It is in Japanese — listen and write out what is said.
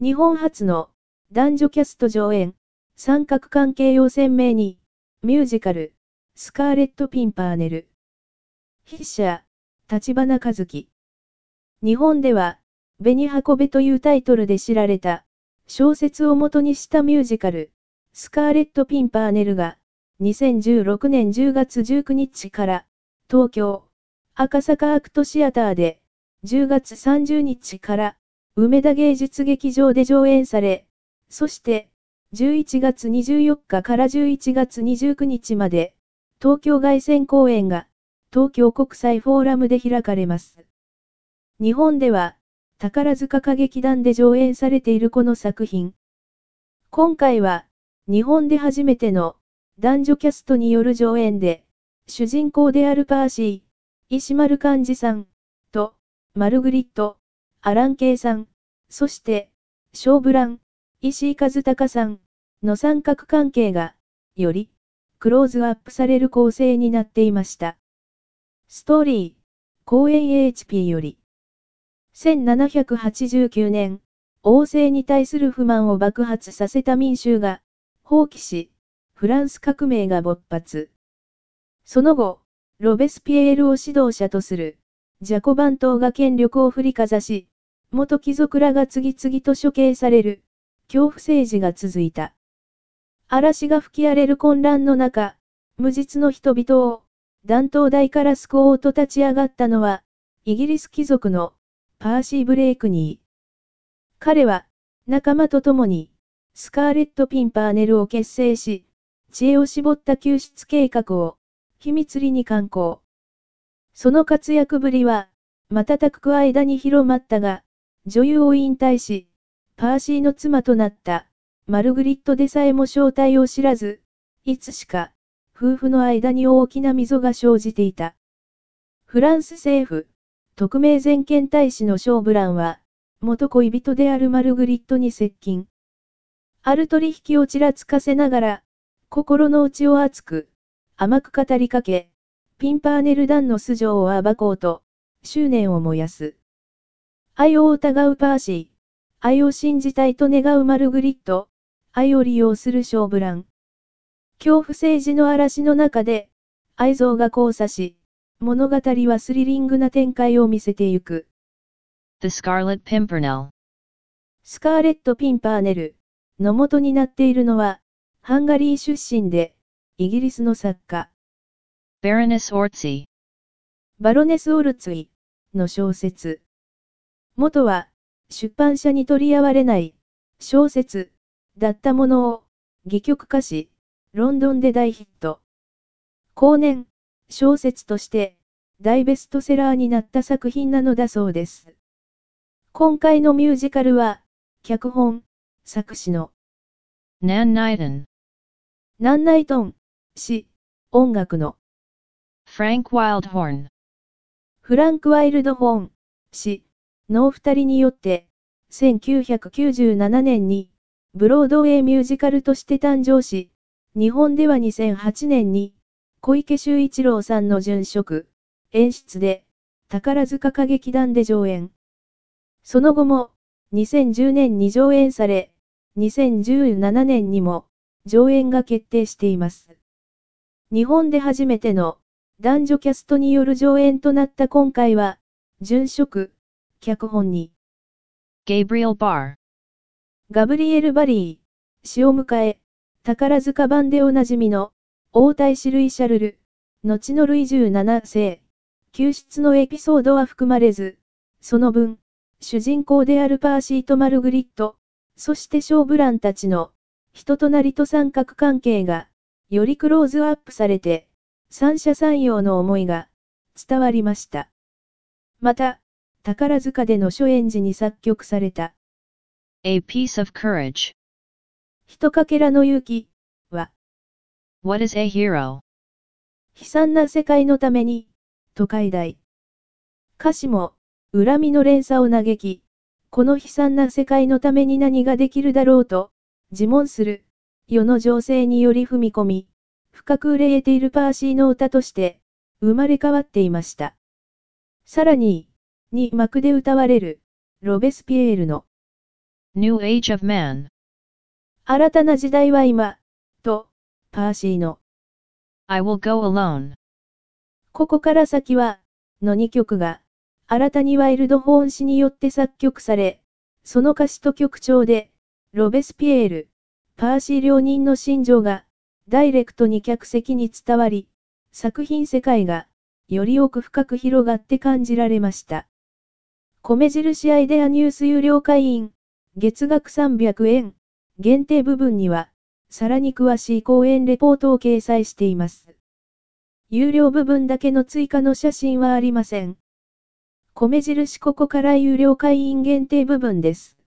日本初の男女キャスト上演、三角関係を鮮明に、ミュージカル、スカーレット・ピンパーネル。筆者、立花和樹。日本では、紅運べというタイトルで知られた、小説を元にしたミュージカル、スカーレット・ピンパーネルが、2016年10月19日から、東京、赤坂アクトシアターで、10月30日から、梅田芸術劇場で上演され、そして、11月24日から11月29日まで、東京凱旋公演が、東京国際フォーラムで開かれます。日本では、宝塚歌劇団で上演されているこの作品。今回は、日本で初めての男女キャストによる上演で、主人公であるパーシー、石丸幹二さん、と、マルグリット、アランケイさん、そして、ショーブラン、石井和孝さん、の三角関係が、より、クローズアップされる構成になっていました。ストーリー、公演 HP より。1789年、王政に対する不満を爆発させた民衆が、蜂起し、フランス革命が勃発。その後、ロベスピエールを指導者とする、ジャコバン党が権力を振りかざし、元貴族らが次々と処刑される、恐怖政治が続いた。嵐が吹き荒れる混乱の中、無実の人々を、断頭台から救おうと立ち上がったのは、イギリス貴族の、パーシー・ブレイクニー。彼は、仲間と共に、スカーレット・ピンパーネルを結成し、知恵を絞った救出計画を、秘密裏に敢行。その活躍ぶりは、瞬く間に広まったが、女優を引退し、パーシーの妻となった、マルグリットでさえも正体を知らず、いつしか、夫婦の間に大きな溝が生じていた。フランス政府、特命全権大使のショーブランは、元恋人であるマルグリットに接近。ある取引をちらつかせながら、心の内を熱く、甘く語りかけ、ピンパーネル団の素性を暴こうと、執念を燃やす。愛を疑うパーシー、愛を信じたいと願うマルグリット、愛を利用するショーブラン。恐怖政治の嵐の中で、愛憎が交差し、物語はスリリングな展開を見せてゆく。 The Scarlet Pimpernel。 スカーレット・ピンパーネルの元になっているのは、ハンガリー出身で、イギリスの作家。 Baroness Orczy。 バロネス・オルツィの小説。元は、出版社に取り合われない小説だったものを、戯曲化し、ロンドンで大ヒット。後年、小説として、大ベストセラーになった作品なのだそうです。今回のミュージカルは、脚本、作詞の、 ナン・ナイトン。 ナン・ナイトン、詩、音楽の、 フランク・ワイルドホーン。 フランク・ワイルドホーン、詩、のお二人によって、1997年に、ブロードウェイミュージカルとして誕生し、日本では2008年に、小池秀一郎さんの殉職、演出で、宝塚歌劇団で上演。その後も、2010年に上演され、2017年にも、上演が決定しています。日本で初めての、男女キャストによる上演となった今回は、殉職、脚本に、 Gabriel Barr。 ガブリエル・バリー、死を迎え、宝塚版でおなじみの、王太子ルイ・シャルル、後のルイ17世、救出のエピソードは含まれず、その分、主人公であるパーシーとマルグリット、そしてショーブランたちの、人となりと三角関係が、よりクローズアップされて、三者三様の思いが、伝わりました。また、宝塚での初演時に作曲された、 A Piece of Courage。 ひとかけらの勇気は、 What is a hero？ 悲惨な世界のために、と解題。歌詞も、恨みの連鎖を嘆き、この悲惨な世界のために何ができるだろうと、自問する、世の情勢により踏み込み、深く憂えているパーシーの歌として、生まれ変わっていました。さらに、2幕で歌われる、ロベスピエールの、 New Age of Man. 新たな時代は今、と、パーシーの。 I will go alone. ここから先は、の2曲が、新たにワイルドホーン氏によって作曲され、その歌詞と曲調で、ロベスピエール、パーシー両人の心情が、ダイレクトに客席に伝わり、作品世界が、より奥深く広がって感じられました。米印アイデアニュース有料会員、月額300円、限定部分には、さらに詳しい講演レポートを掲載しています。有料部分だけの追加の写真はありません。米印ここから有料会員限定部分です。